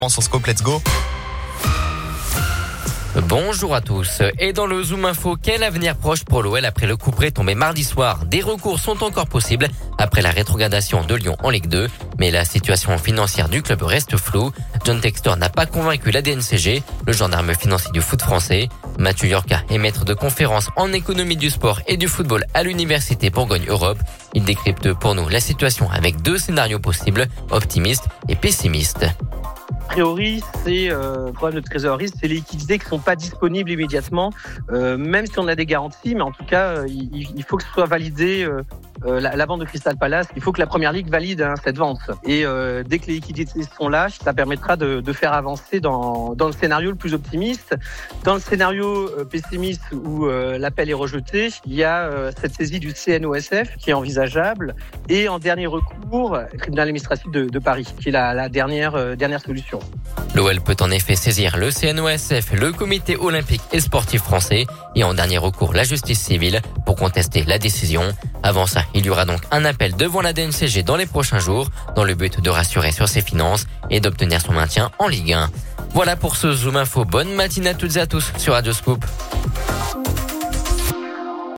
Sur Scope, let's go. Bonjour à tous. Et dans le Zoom Info, quel avenir proche pour l'OL après le couperet tombé mardi soir? Des recours sont encore possibles après la rétrogradation de Lyon en Ligue 2. Mais la situation financière du club reste floue. John Textor n'a pas convaincu la DNCG, le gendarme financier du foot français. Mathieu Yorka est maître de conférence en économie du sport et du football à l'université Bourgogne-Europe. Il décrypte pour nous la situation avec 2 scénarios possibles, optimistes et pessimistes. A priori, c'est le problème de trésorerie, c'est les liquidités qui ne sont pas disponibles immédiatement, même si on a des garanties, mais en tout cas, il faut que ce soit validé. La vente de Crystal Palace, il faut que la Première Ligue valide cette vente. Et dès que les liquidités sont là, ça permettra de faire avancer dans le scénario le plus optimiste. Dans le scénario pessimiste où l'appel est rejeté, il y a cette saisie du CNOSF qui est envisageable. Et en dernier recours, le tribunal administratif de Paris, qui est la dernière solution. L'OL peut en effet saisir le CNOSF, le comité olympique et sportif français et en dernier recours la justice civile pour contester la décision. Avant ça, il y aura donc un appel devant la DNCG dans les prochains jours dans le but de rassurer sur ses finances et d'obtenir son maintien en Ligue 1. Voilà pour ce Zoom Info. Bonne matinée à toutes et à tous sur Radio Scoop.